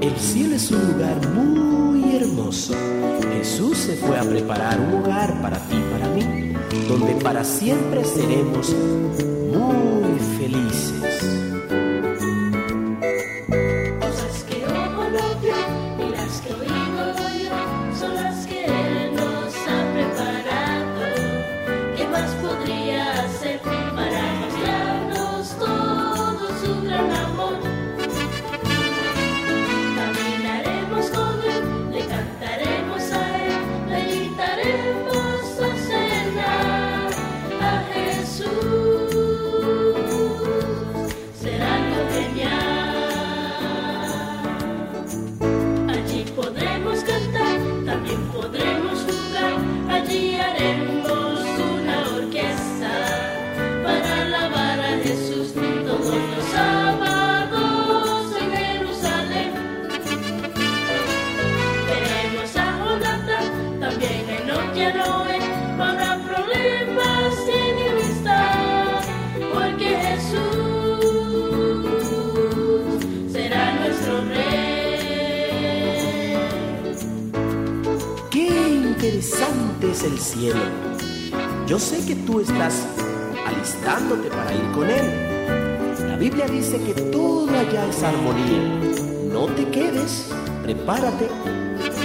El cielo es un lugar muy hermoso. Jesús se fue a preparar un hogar para ti y para mí, donde para siempre seremos muy felices. Cosas que ojo no vio y las que oído oyó son las que Él nos ha preparado. ¿Qué más podría hacer para mostrarnos todo su gran amor? Caminaremos con Él, le cantaremos a Él, le invitaremos a cenar a Jesús. Será algo genial. Allí podremos cantar, también podremos jugar. Allí haremos una orquesta para alabar a Jesús todos los sábados en Jerusalén. Veremos a Jonathan, también Enoc y a Noé. No habrá problemas ni enemistad, porque Jesús será nuestro Rey. ¡Qué interesante es el cielo! Yo sé que tú estás alistándote para ir con Él. La Biblia dice que todo allá es armonía. No te quedes, prepárate.